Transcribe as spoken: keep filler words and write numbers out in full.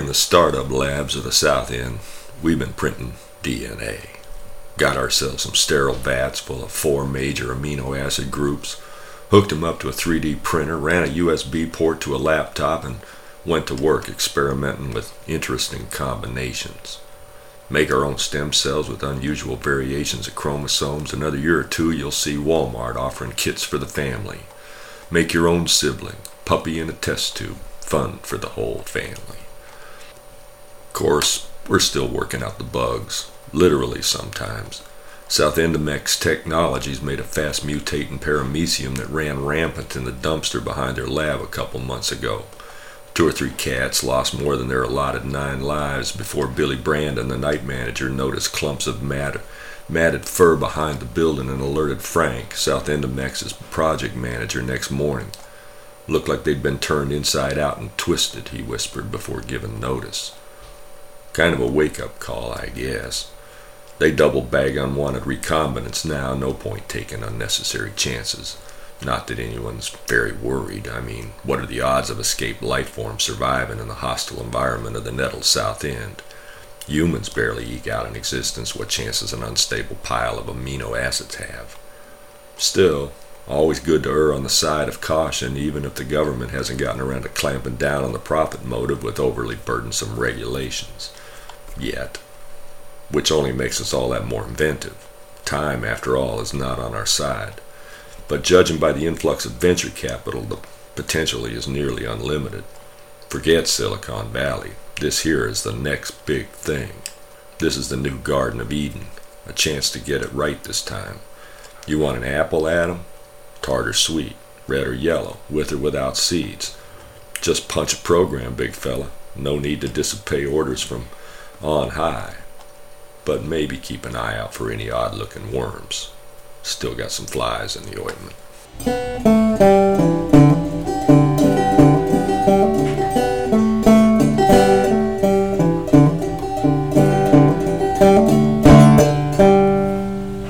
the startup labs of the South End, we've been printing D N A. Got ourselves some sterile vats full of four major amino acid groups, hooked them up to a three D printer, ran a U S B port to a laptop, and went to work experimenting with interesting combinations. Make our own stem cells with unusual variations of chromosomes. Another year or two, you'll see Walmart offering kits for the family. Make your own sibling, puppy in a test tube, fun for the whole family. Of course, we're still working out the bugs, literally sometimes. South Endomex Technologies made a fast mutating paramecium that ran rampant in the dumpster behind their lab a couple months ago. Two or three cats lost more than their allotted nine lives before Billy Brandon, the night manager, noticed clumps of matted, matted fur behind the building and alerted Frank, South Endomex's project manager, next morning. Looked like they'd been turned inside out and twisted, he whispered before giving notice. Kind of a wake-up call, I guess. They double bag unwanted recombinants now, no point taking unnecessary chances. Not that anyone's very worried. I mean, what are the odds of escaped life forms surviving in the hostile environment of the nettled South End? Humans barely eke out an existence. What chances an unstable pile of amino acids have? Still, always good to err on the side of caution, even if the government hasn't gotten around to clamping down on the profit motive with overly burdensome regulations. Yet. Which only makes us all that more inventive. Time, after all, is not on our side. But judging by the influx of venture capital, the potential is nearly unlimited. Forget Silicon Valley. This here is the next big thing. This is the new Garden of Eden. A chance to get it right this time. You want an apple, Adam? Tart or sweet, red or yellow, with or without seeds. Just punch a program, big fella. No need to disobey orders from on high. But maybe keep an eye out for any odd-looking worms. Still got some flies in the ointment.